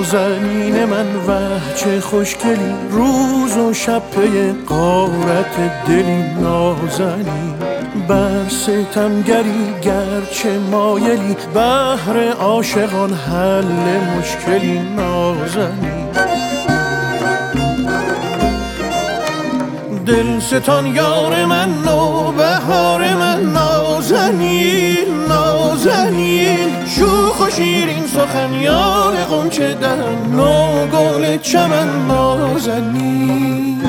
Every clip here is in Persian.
نازنین من وه چه خوشگلی، روز و شب پی غارت دلی نازنین. بر ستمگری گرچه مایلی، بهر عاشقان حل مشکلی نازنین. دل ستان یار من نوبهار من نازنین نازنین. شوخ و شیرین سخن یار غنچه دهن نو گل چمن نازنین.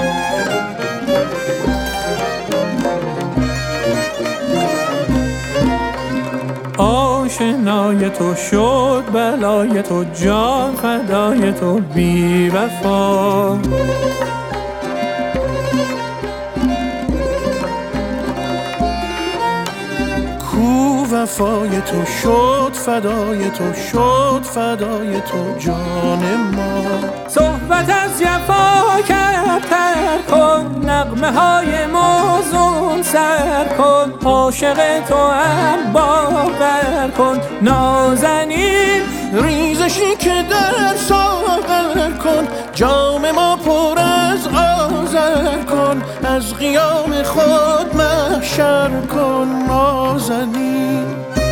آشنای تو شد بلای تو، جان فدای تو بی وفا. وفای تو شد فدای تو، شد فدای تو جان ما. صحبت از جفا کرد تر کن، نغمه های موزون سر کن. عاشق تو هم باور کن نازنین. ریزشی که در ساغر کن، جام ما پر از آذر کن. از قیام خود محشر کن نازنین.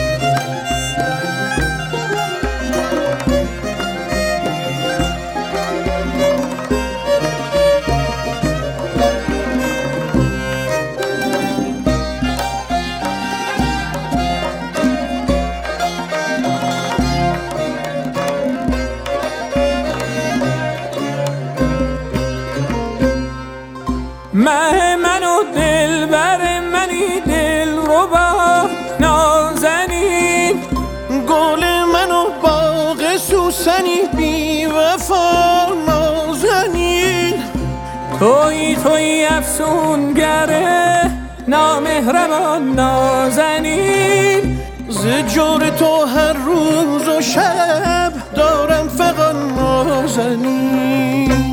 مه من و دل بر منی دل ربا نازنین. گل من و باغ سوسنی بی وفا نازنین. توی افسونگره نامهربان نازنین. ز جور تو هر روز و شب دارم فغان نازنین.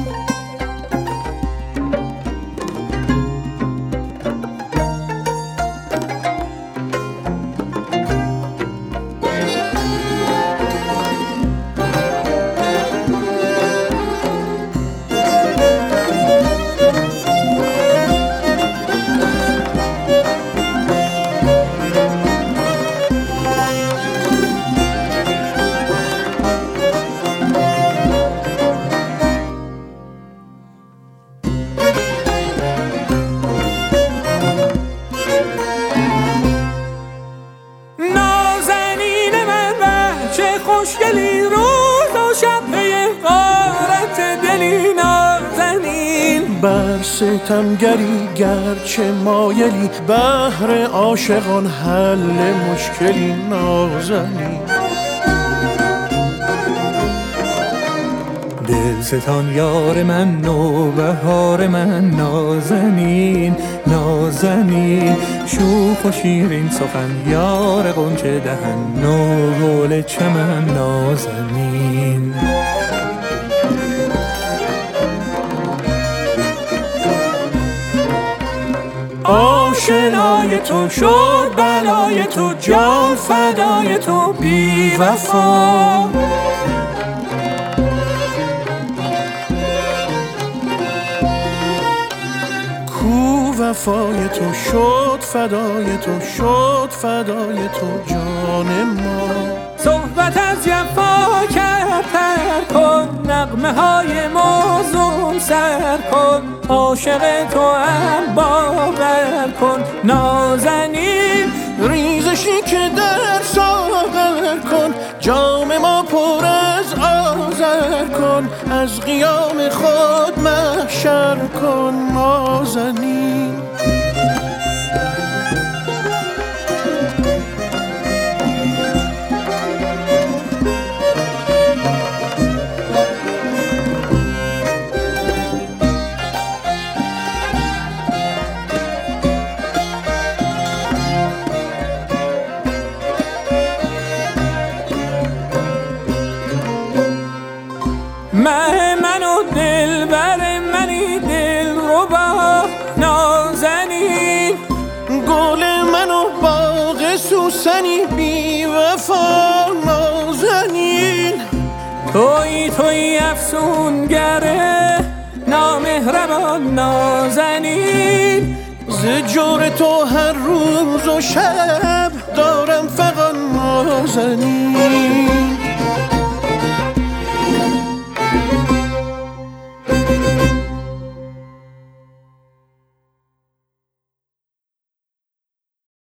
خوشگلی روز و شب پی غارت دلی نازنین. بر ستمگری گرچه مایلی، بهر عاشقان حل مشکلی نازنین. دل ستان یار من نوبهار من نازنین نازنین. شوخ و شیرین سخن یار غنچه دهن نو گل چمن نازنین. آشنای تو شد بلای تو، جان فدای تو بی وفا. وفای تو شد فدای تو، شد فدای تو جان ما. صحبت از جفا کرد تر کن، نغمه های موزون سر کن. عاشق تو هم باور کن نازنین. ریزشی که در ساغر کن، جام ما پر از آذر کن. از قیام خود محشر کن نازنین. مه من و دل بر منی دل ربا نازنین. گل من و باغ سوسنی بی وفا نازنین. توی افسونگره نامهربان نازنین. ز جور تو هر روز و شب دارم فقط نازنین.